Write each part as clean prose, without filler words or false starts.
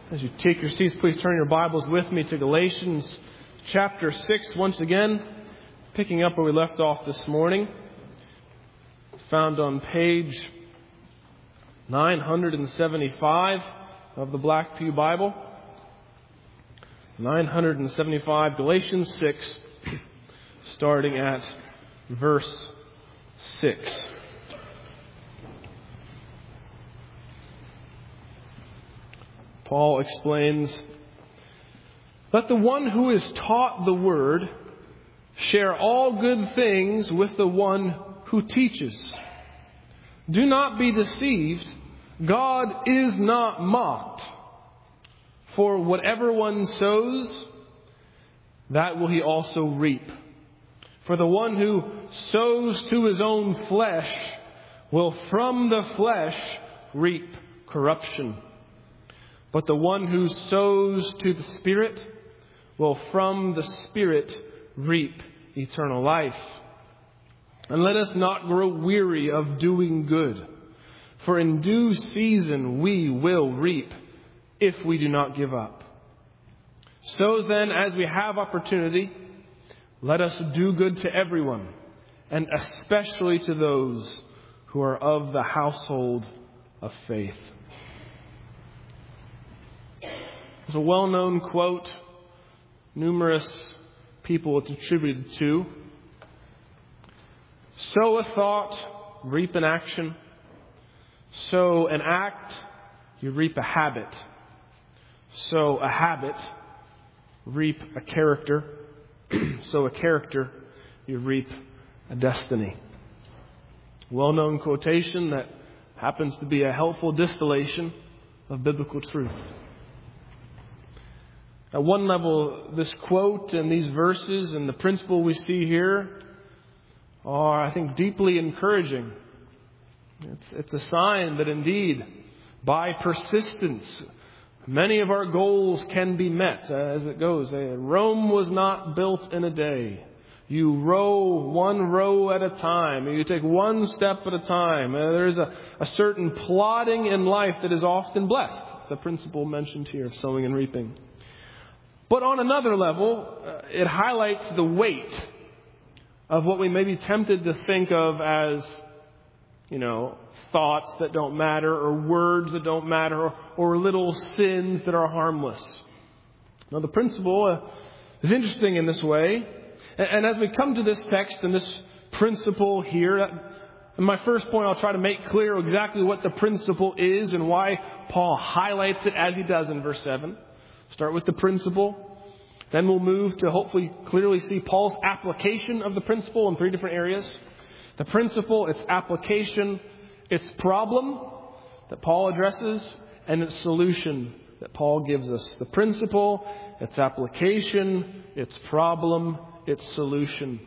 As you take your seats, please turn your Bibles with me to Galatians chapter 6 once again, picking up where we left off this morning. It's found on page 975 of the Black Pew Bible. 975, Galatians 6, starting at verse 6. Paul explains, "Let the one who is taught the word share all good things with the one who teaches. Do not be deceived. God is not mocked. For whatever one sows, that will he also reap. For the one who sows to his own flesh will from the flesh reap corruption. But the one who sows to the Spirit will from the Spirit reap eternal life. And let us not grow weary of doing good, for in due season we will reap if we do not give up. So then, as we have opportunity, let us do good to everyone, and especially to those who are of the household of faith." It's a well-known quote, numerous people it's attributed to. Sow a thought, reap an action. Sow an act, you reap a habit. Sow a habit, reap a character. Sow a character, you reap a destiny. Well-known quotation that happens to be a helpful distillation of biblical truth. At one level, this quote and these verses and the principle we see here are, I think, deeply encouraging. It's a sign that indeed, by persistence, many of our goals can be met. As it goes, Rome was not built in a day. You row one row at a time. You take one step at a time. There's a certain plodding in life that is often blessed. It's the principle mentioned here of sowing and reaping. But on another level, it highlights the weight of what we may be tempted to think of as, thoughts that don't matter, or words that don't matter, or little sins that are harmless. Now, the principle is interesting in this way. And as we come to this text and this principle here, in my first point, I'll try to make clear exactly what the principle is and why Paul highlights it as he does in verse 7. Start with the principle. Then we'll move to hopefully clearly see Paul's application of the principle in three different areas. The principle, its application, its problem that Paul addresses, and its solution that Paul gives us. The principle, its application, its problem, its solution.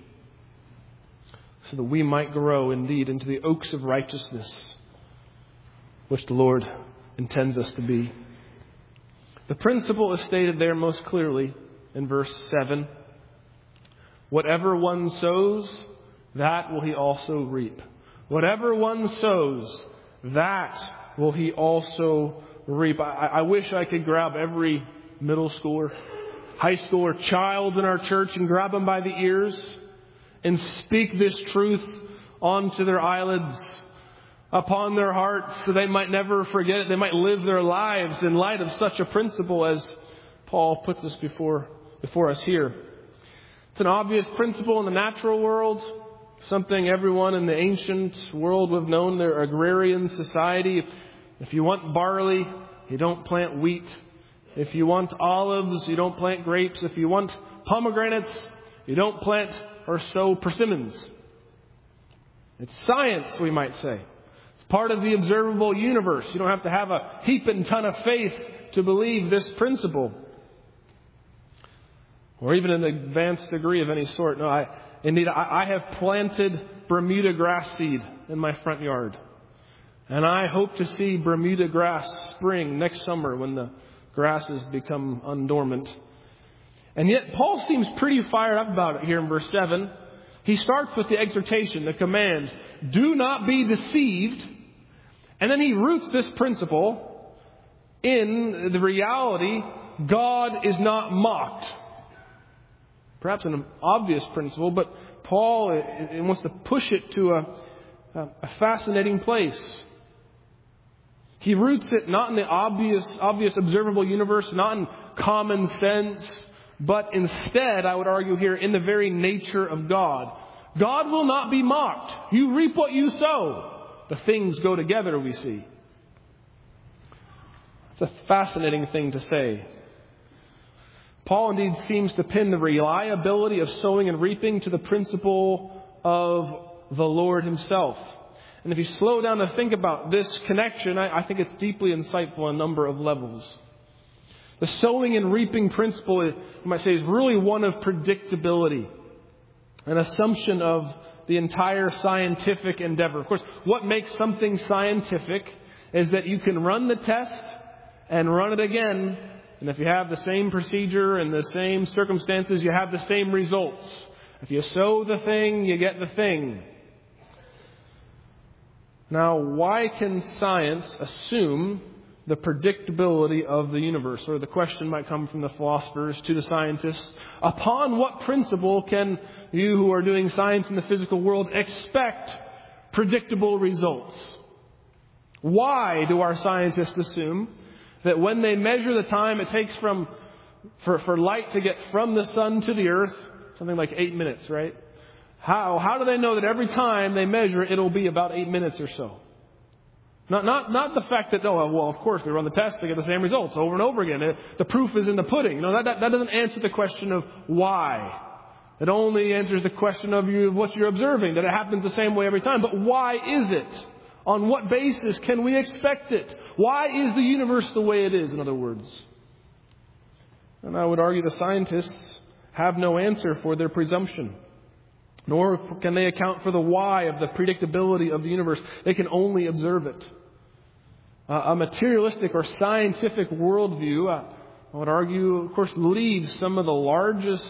So that we might grow indeed into the oaks of righteousness, which the Lord intends us to be. The principle is stated there most clearly in verse 7. Whatever one sows, that will he also reap. Whatever one sows, that will he also reap. I wish I could grab every middle schooler, high schooler, child in our church and grab them by the ears and speak this truth onto their eyelids, upon their hearts, so they might never forget it. They might live their lives in light of such a principle as Paul puts us before us here. It's an obvious principle in the natural world, something everyone in the ancient world would have known. Their agrarian society. If you want barley, you don't plant wheat. If you want olives, you don't plant grapes. If you want pomegranates, you don't plant or sow persimmons. It's science, we might say. Part of the observable universe. You don't have to have a heaping ton of faith to believe this principle. Or even an advanced degree of any sort. No, I have planted Bermuda grass seed in my front yard. And I hope to see Bermuda grass spring next summer when the grasses become undormant. And yet Paul seems pretty fired up about it here in verse 7. He starts with the exhortation, the command, do not be deceived. And then he roots this principle In the reality, God is not mocked. Perhaps an obvious principle, but Paul wants to push it to a fascinating place. He roots it not in the obvious observable universe, not in common sense, but instead, I would argue here, in the very nature of God. God will not be mocked. You reap what you sow. The things go together, we see. It's a fascinating thing to say. Paul indeed seems to pin the reliability of sowing and reaping to the principle of the Lord Himself. And if you slow down to think about this connection, I think it's deeply insightful on a number of levels. The sowing and reaping principle, you might say, is really one of predictability, an assumption of the entire scientific endeavor. Of course, what makes something scientific is that you can run the test and run it again, and if you have the same procedure and the same circumstances, you have the same results. If you sow the thing, you get the thing. Now, why can science assume the predictability of the universe? Or the question might come from the philosophers to the scientists. Upon what principle can you who are doing science in the physical world expect predictable results? Why do our scientists assume that when they measure the time it takes for light to get from the sun to the earth, something like 8 minutes, right? How do they know that every time they measure it'll be about 8 minutes or so? Not the fact that, of course, we run the test, we get the same results over and over again. The proof is in the pudding. No, that doesn't answer the question of why. It only answers the question of what you're observing, that it happens the same way every time. But why is it? On what basis can we expect it? Why is the universe the way it is, in other words? And I would argue the scientists have no answer for their presumption. Nor can they account for the why of the predictability of the universe. They can only observe it. A materialistic or scientific worldview, I would argue, of course, leaves some of the largest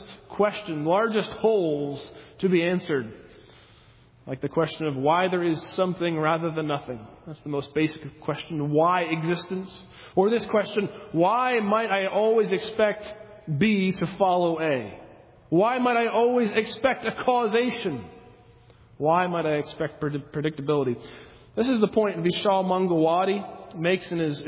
holes to be answered. Like the question of why there is something rather than nothing. That's the most basic question. Why existence? Or this question, why might I always expect B to follow A? Why might I always expect a causation? Why might I expect predictability? This is the point Vishal Mangalwadi makes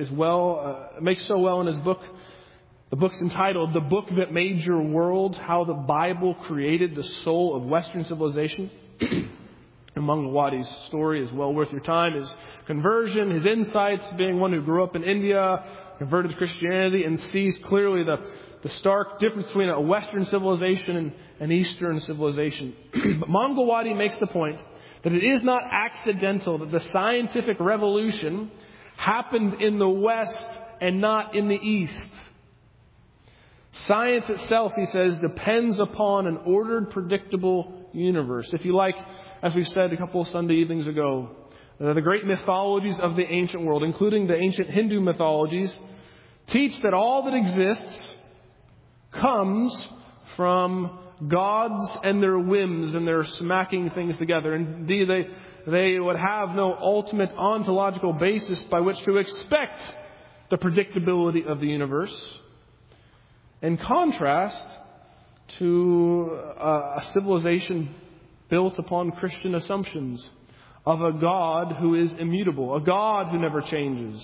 so well in his book. The book's entitled "The Book That Made Your World: How the Bible Created the Soul of Western Civilization." And Mangalwadi's story is well worth your time. His conversion, his insights, being one who grew up in India, converted to Christianity, and sees clearly the stark difference between a Western civilization and an Eastern civilization. But Mangalwadi makes the point that it is not accidental that the scientific revolution happened in the West and not in the East. Science itself, he says, depends upon an ordered, predictable universe. If you like, as we said a couple of Sunday evenings ago, the great mythologies of the ancient world, including the ancient Hindu mythologies, teach that all that exists comes from gods and their whims and their smacking things together. Indeed, they would have no ultimate ontological basis by which to expect the predictability of the universe. In contrast to a civilization built upon Christian assumptions of a God who is immutable, a God who never changes.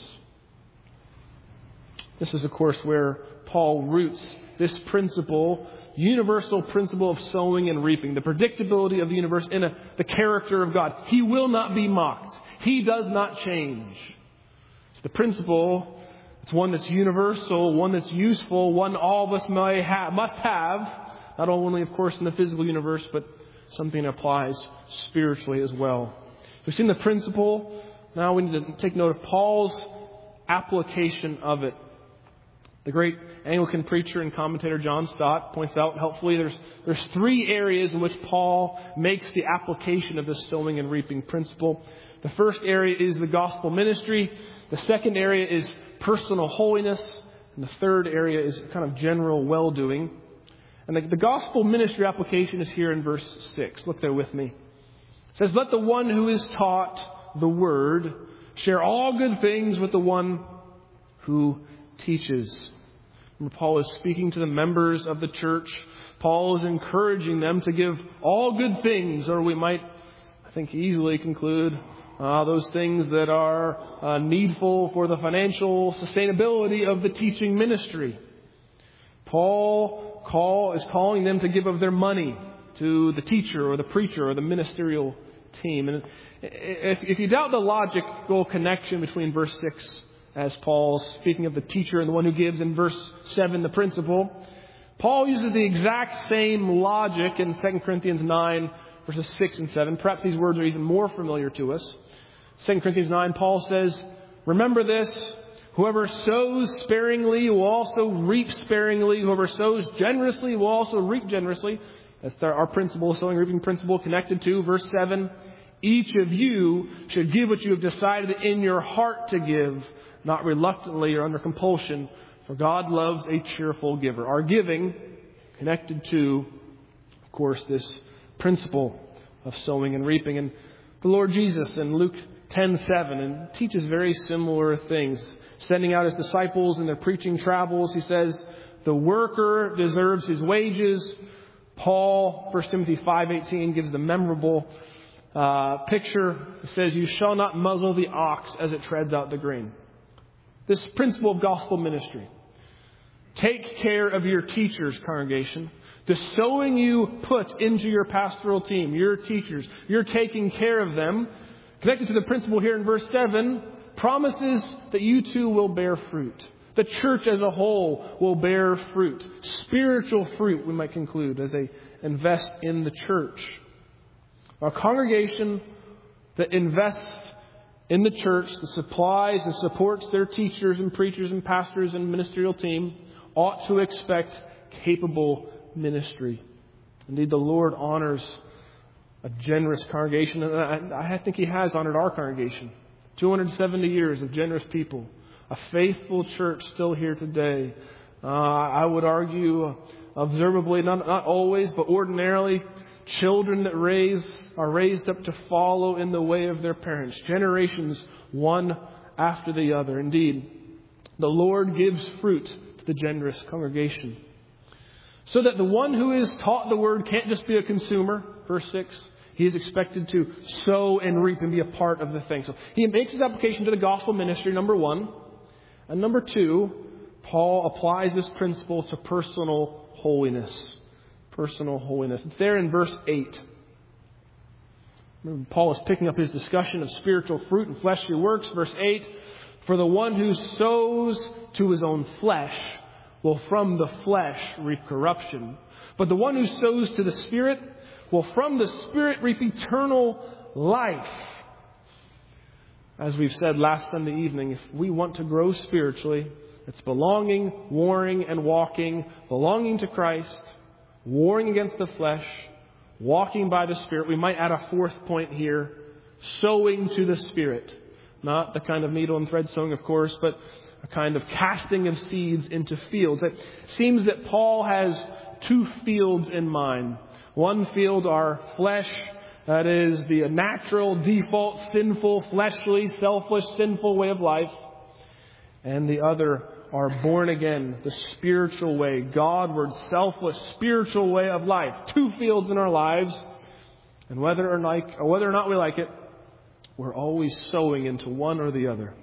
This is, of course, where Paul roots this principle, universal principle of sowing and reaping, the predictability of the universe in the character of God. He will not be mocked. He does not change. It's the principle. It's one that's universal, one that's useful, one all of us must have, not only, of course, in the physical universe, but something that applies spiritually as well. We've seen the principle. Now we need to take note of Paul's application of it. The great Anglican preacher and commentator John Stott points out helpfully there's three areas in which Paul makes the application of this sowing and reaping principle. The first area is the gospel ministry. The second area is personal holiness. And the third area is kind of general well-doing. And the gospel ministry application is here in verse 6. Look there with me. It says, "Let the one who is taught the word share all good things with the one who teaches. Remember, Paul is speaking to the members of the church. Paul is encouraging them to give all good things, or we might, I think, easily conclude those things that are needful for the financial sustainability of the teaching ministry. Paul is calling them to give of their money to the teacher or the preacher or the ministerial team. And if you doubt the logical connection between verse 6, as Paul's speaking of the teacher and the one who gives, in verse 7, the principal, Paul uses the exact same logic in 2 Corinthians 9, verses 6 and 7. Perhaps these words are even more familiar to us. 2 Corinthians 9, Paul says, "Remember this, whoever sows sparingly will also reap sparingly. Whoever sows generously will also reap generously." That's our principle, sowing, reaping principle connected to verse 7. "Each of you should give what you have decided in your heart to give, not reluctantly or under compulsion, for God loves a cheerful giver." Our giving connected to, of course, this principle of sowing and reaping. And the Lord Jesus in Luke 10:7 and teaches very similar things. Sending out his disciples in their preaching travels, he says, "The worker deserves his wages." Paul, 1 Timothy 5:18, gives the memorable picture. It says, "You shall not muzzle the ox as it treads out the grain." This principle of gospel ministry. Take care of your teachers, congregation. The sowing you put into your pastoral team, your teachers, you're taking care of them. Connected to the principle here in verse 7, promises that you too will bear fruit. The church as a whole will bear fruit. Spiritual fruit, we might conclude, as they invest in the church. A congregation that invests in the church, that supplies and supports their teachers and preachers and pastors and ministerial team, ought to expect capable ministry. Indeed, the Lord honors a generous congregation, and I think He has honored our congregation. 270 years of generous people. A faithful church still here today. I would argue, observably, not always, but ordinarily, children that are raised up to follow in the way of their parents. Generations one after the other. Indeed, the Lord gives fruit to the generous congregation. So that the one who is taught the word can't just be a consumer. Verse 6. He is expected to sow and reap and be a part of the thing. So he makes his application to the gospel ministry, number one. And number two, Paul applies this principle to personal holiness. Personal holiness. It's there in verse 8. Paul is picking up his discussion of spiritual fruit and fleshly works. Verse 8, "For the one who sows to his own flesh will from the flesh reap corruption. But the one who sows to the Spirit will from the Spirit reap eternal life." As we've said last Sunday evening, if we want to grow spiritually, it's belonging, warring, and walking, belonging to Christ, warring against the flesh, walking by the Spirit. We might add a fourth point here, sowing to the Spirit. Not the kind of needle and thread sowing, of course, but a kind of casting of seeds into fields. It seems that Paul has two fields in mind. One field, our flesh, that is the natural, default, sinful, fleshly, selfish, sinful way of life. And the other, our born again, the spiritual way, Godward, selfless, spiritual way of life. Two fields in our lives. And whether or not we like it, we're always sowing into one or the other.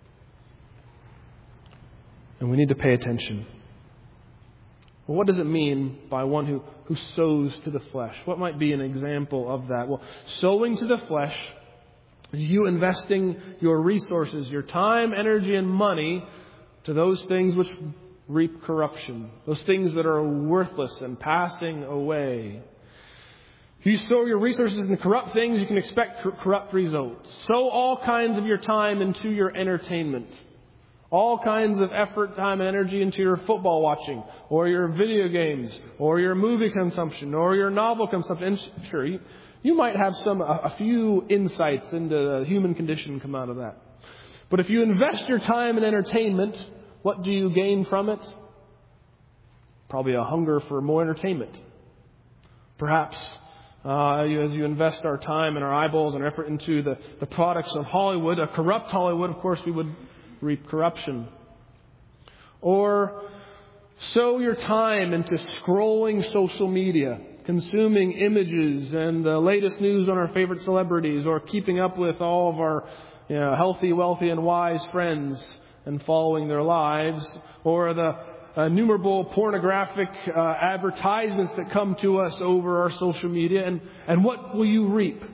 And we need to pay attention. Well, what does it mean by one who sows to the flesh? What might be an example of that? Well, sowing to the flesh is you investing your resources, your time, energy, and money to those things which reap corruption. Those things that are worthless and passing away. If you sow your resources into corrupt things, you can expect corrupt results. Sow all kinds of your time into your entertainment. All kinds of effort, time, and energy into your football watching, or your video games, or your movie consumption, or your novel consumption. And sure, you might have a few insights into the human condition come out of that. But if you invest your time in entertainment, what do you gain from it? Probably a hunger for more entertainment. Perhaps as you invest our time and our eyeballs and our effort into the products of Hollywood, a corrupt Hollywood, of course, we would reap corruption. Or sow your time into scrolling social media, consuming images and the latest news on our favorite celebrities, or keeping up with all of our healthy, wealthy, and wise friends and following their lives, or the innumerable pornographic advertisements that come to us over our social media. And what will you reap?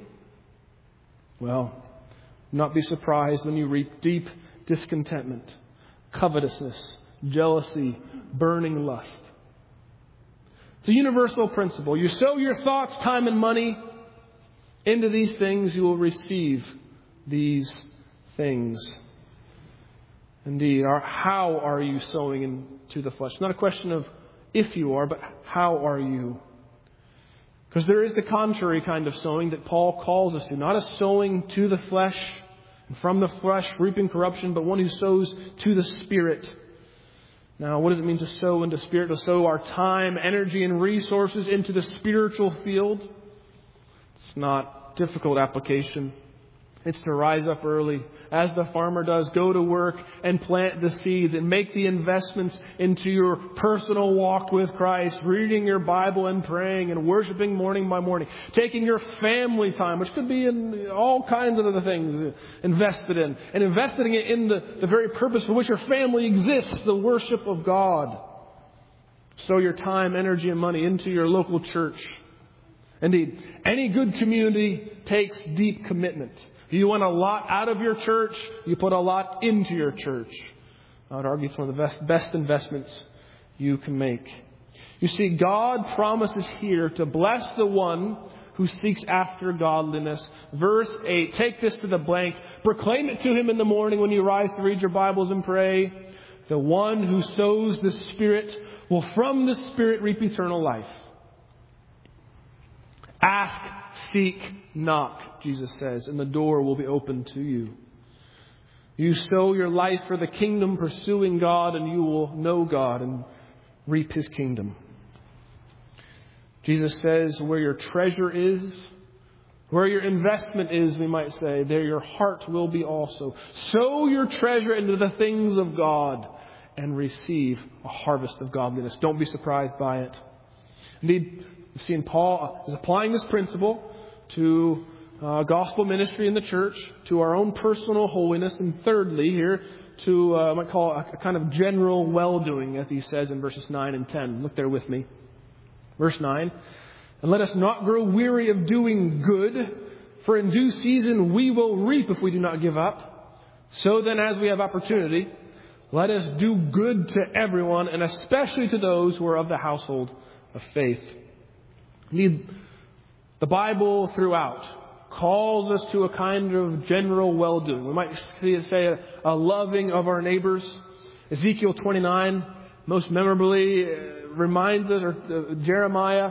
Well, not be surprised when you reap deep discontentment, covetousness, jealousy, burning lust. It's a universal principle. You sow your thoughts, time, and money into these things, you will receive these things. Indeed, how are you sowing into the flesh? It's not a question of if you are, but how are you? Because there is the contrary kind of sowing that Paul calls us to. Not a sowing to the flesh, and from the flesh reaping corruption, but one who sows to the Spirit. Now, what does it mean to sow into Spirit? To sow our time, energy, and resources into the spiritual field. It's not difficult application. It's to rise up early, as the farmer does, go to work and plant the seeds and make the investments into your personal walk with Christ, reading your Bible and praying and worshiping morning by morning, taking your family time, which could be in all kinds of other things, invested in, and investing it in the very purpose for which your family exists, the worship of God. Sow your time, energy, and money into your local church. Indeed, any good community takes deep commitment. If you want a lot out of your church, you put a lot into your church. I would argue it's one of the best investments you can make. You see, God promises here to bless the one who seeks after godliness. Verse 8, take this to the blank. Proclaim it to him in the morning when you rise to read your Bibles and pray. The one who sows the Spirit will from the Spirit reap eternal life. Ask, seek, knock, Jesus says, and the door will be opened to you. You sow your life for the kingdom, pursuing God, and you will know God and reap His kingdom. Jesus says, where your treasure is, where your investment is, we might say, there your heart will be also. Sow your treasure into the things of God and receive a harvest of godliness. Don't be surprised by it. Indeed, we've seen Paul is applying this principle to gospel ministry in the church, to our own personal holiness, and thirdly here to I might call a kind of general well-doing, as he says in verses 9 and 10. Look there with me. Verse 9, and let us not grow weary of doing good, for in due season we will reap if we do not give up. So then, as we have opportunity, let us do good to everyone, and especially to those who are of the household of faith. Indeed, the Bible throughout calls us to a kind of general well-doing. We might see it say a loving of our neighbors. Ezekiel 29 most memorably reminds us, or Jeremiah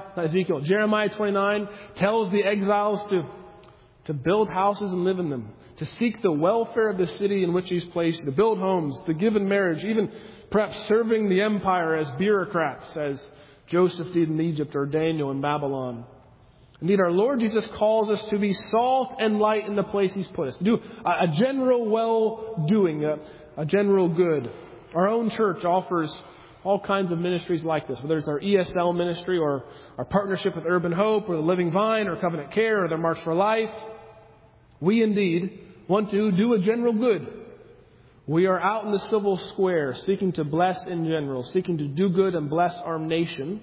29 tells the exiles to build houses and live in them, to seek the welfare of the city in which He's placed, to build homes, to give in marriage, even perhaps serving the empire as bureaucrats, as Joseph did in Egypt or Daniel in Babylon. Indeed, our Lord Jesus calls us to be salt and light in the place He's put us. To do a general well-doing, a general good. Our own church offers all kinds of ministries like this, whether it's our ESL ministry or our partnership with Urban Hope or the Living Vine or Covenant Care or the March for Life. We indeed want to do a general good. We are out in the civil square seeking to bless in general, seeking to do good and bless our nation.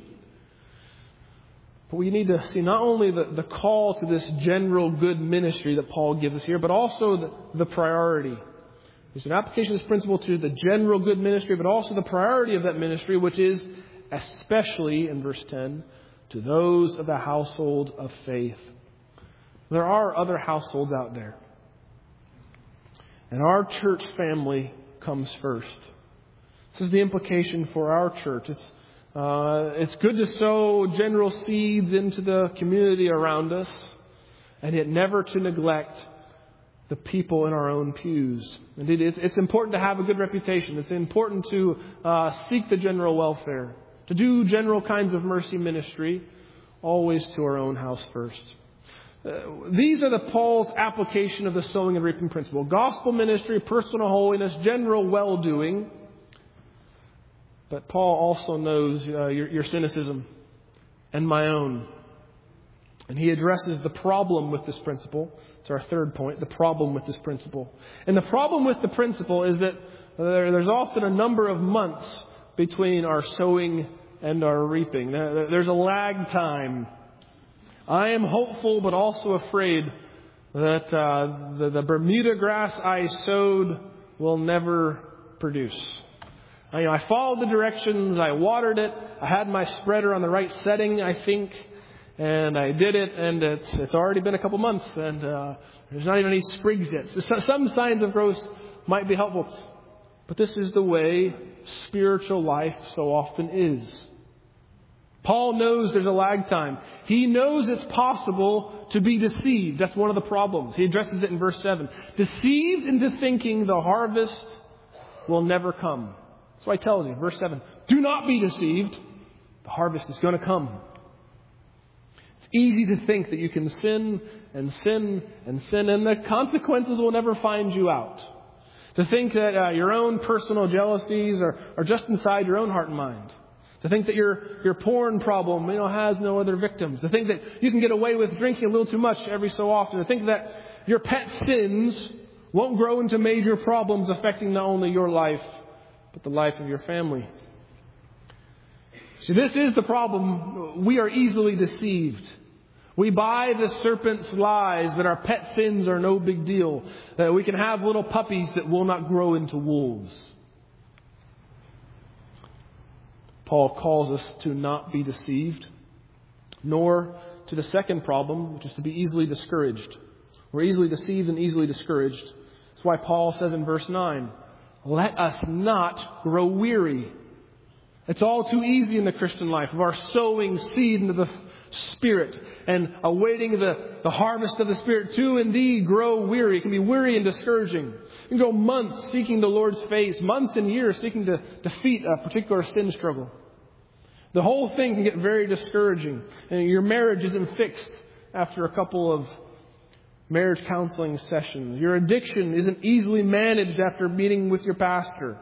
But we need to see not only the call to this general good ministry that Paul gives us here, but also the priority. There's an application of this principle to the general good ministry, but also the priority of that ministry, which is especially, in verse 10, to those of the household of faith. There are other households out there. And our church family comes first. This is the implication for our church. It's good to sow general seeds into the community around us, and yet never to neglect the people in our own pews. Indeed, it's important to have a good reputation. It's important to seek the general welfare, to do general kinds of mercy ministry, always to our own house first. These are Paul's application of the sowing and reaping principle. Gospel ministry, personal holiness, general well-doing. But Paul also knows your cynicism and my own. And he addresses the problem with this principle. It's our third point, the problem with this principle. And the problem with the principle is that there's often a number of months between our sowing and our reaping. There's a lag time. I am hopeful but also afraid that the Bermuda grass I sowed will never produce. I followed the directions, I watered it, I had my spreader on the right setting, I think, and I did it, and it's already been a couple months, and there's not even any sprigs yet. So some signs of growth might be helpful. But this is the way spiritual life so often is. Paul knows there's a lag time. He knows it's possible to be deceived. That's one of the problems. He addresses it in verse 7. Deceived into thinking the harvest will never come. That's why he tells you, verse 7, do not be deceived. The harvest is going to come. It's easy to think that you can sin and sin and sin, and the consequences will never find you out. To think that your own personal jealousies are just inside your own heart and mind. To think that your porn problem, has no other victims. To think that you can get away with drinking a little too much every so often. To think that your pet sins won't grow into major problems affecting not only your life, but the life of your family. See, this is the problem. We are easily deceived. We buy the serpent's lies that our pet sins are no big deal. That we can have little puppies that will not grow into wolves. Paul calls us to not be deceived, nor to the second problem, which is to be easily discouraged. We're easily deceived and easily discouraged. That's why Paul says in verse 9, let us not grow weary. It's all too easy in the Christian life of our sowing seed into the Spirit and awaiting the harvest of the Spirit to indeed grow weary. It can be weary and discouraging. You can go months seeking the Lord's face, months and years seeking to defeat a particular sin struggle. The whole thing can get very discouraging. And your marriage isn't fixed after a couple of marriage counseling sessions. Your addiction isn't easily managed after meeting with your pastor.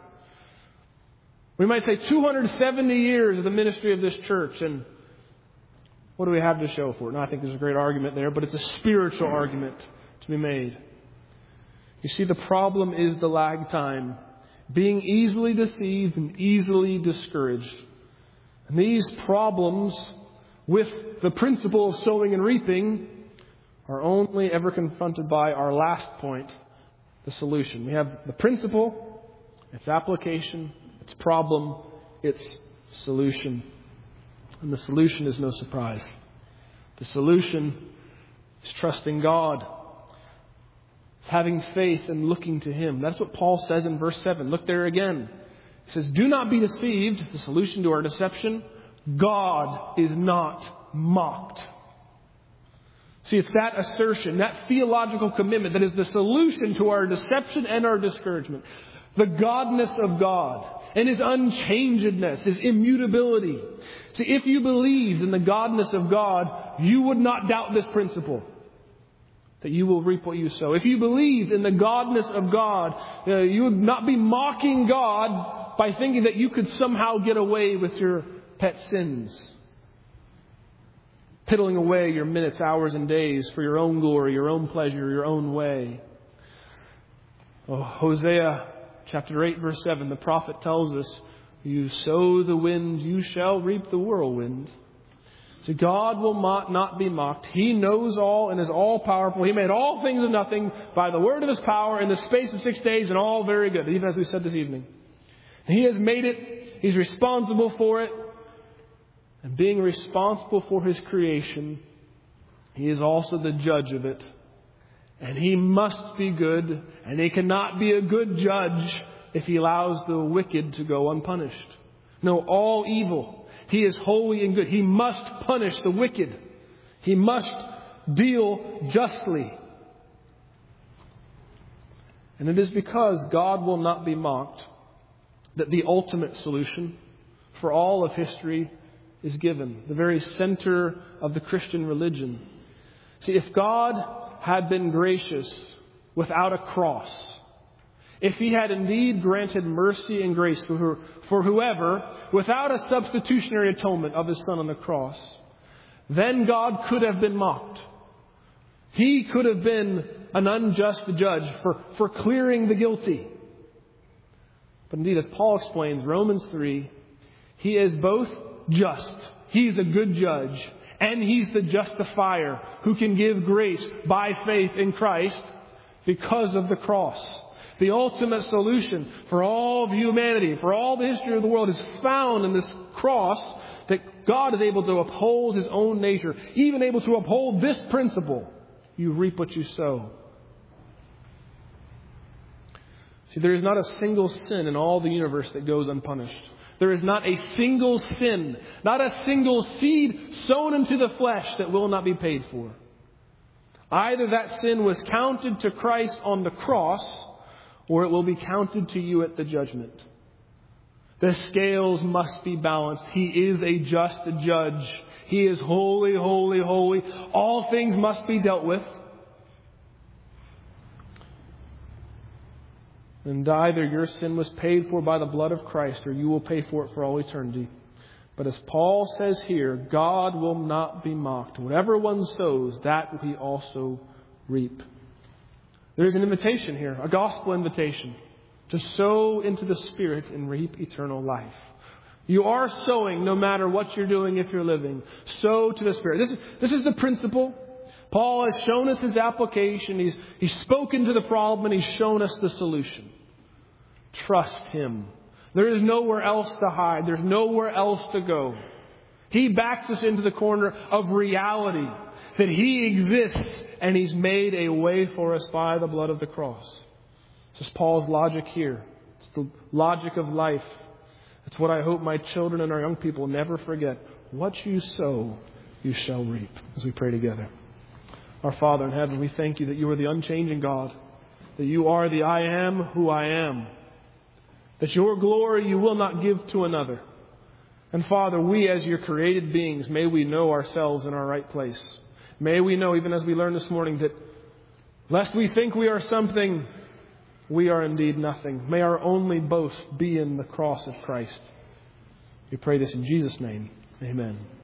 We might say 270 years of the ministry of this church, and what do we have to show for it? Now, I think there's a great argument there, but it's a spiritual argument to be made. You see, the problem is the lag time. Being easily deceived and easily discouraged. And these problems with the principle of sowing and reaping are only ever confronted by our last point, the solution. We have the principle, its application, its problem, its solution. And the solution is no surprise. The solution is trusting God. It's having faith and looking to Him. That's what Paul says in verse 7. Look there again. He says, do not be deceived. The solution to our deception, God is not mocked. See, it's that assertion, that theological commitment that is the solution to our deception and our discouragement. The godness of God and His unchangedness, His immutability. See, if you believed in the godness of God, you would not doubt this principle, that you will reap what you sow. If you believed in the godness of God, you would not be mocking God by thinking that you could somehow get away with your pet sins. Piddling away your minutes, hours, and days for your own glory, your own pleasure, your own way. Oh, Hosea chapter 8, verse 7, the prophet tells us, you sow the wind, you shall reap the whirlwind. So God will not be mocked. He knows all and is all powerful. He made all things of nothing by the word of His power in the space of 6 days, and all very good, even as we said this evening. He has made it. He's responsible for it. And being responsible for His creation, He is also the judge of it. And He must be good, and He cannot be a good judge if He allows the wicked to go unpunished. No, all evil. He is holy and good. He must punish the wicked. He must deal justly. And it is because God will not be mocked that the ultimate solution for all of history is given. The very center of the Christian religion. See, if God had been gracious without a cross, if He had indeed granted mercy and grace for whoever, without a substitutionary atonement of His Son on the cross, then God could have been mocked. He could have been an unjust judge for clearing the guilty. But indeed, as Paul explains, Romans 3, He is both just, He's a good judge, and He's the justifier who can give grace by faith in Christ because of the cross. The ultimate solution for all of humanity, for all the history of the world, is found in this cross, that God is able to uphold His own nature, even able to uphold this principle: you reap what you sow. See, there is not a single sin in all the universe that goes unpunished. There is not a single sin, not a single seed sown into the flesh that will not be paid for. Either that sin was counted to Christ on the cross, or it will be counted to you at the judgment. The scales must be balanced. He is a just judge. He is holy, holy, holy. All things must be dealt with. And either your sin was paid for by the blood of Christ, or you will pay for it for all eternity. But as Paul says here, God will not be mocked. Whatever one sows, that will he also reap. There is an invitation here, a gospel invitation, to sow into the Spirit and reap eternal life. You are sowing no matter what you're doing if you're living. Sow to the Spirit. This is the principle. Paul has shown us his application. He's spoken to the problem, and he's shown us the solution. Trust Him. There is nowhere else to hide. There's nowhere else to go. He backs us into the corner of reality, that He exists and He's made a way for us by the blood of the cross. This is Paul's logic here. It's the logic of life. It's what I hope my children and our young people never forget. What you sow, you shall reap. As we pray together. Our Father in heaven, we thank You that You are the unchanging God, that You are the I am who I am, that Your glory You will not give to another. And Father, we as Your created beings, may we know ourselves in our right place. May we know, even as we learned this morning, that lest we think we are something, we are indeed nothing. May our only boast be in the cross of Christ. We pray this in Jesus' name. Amen.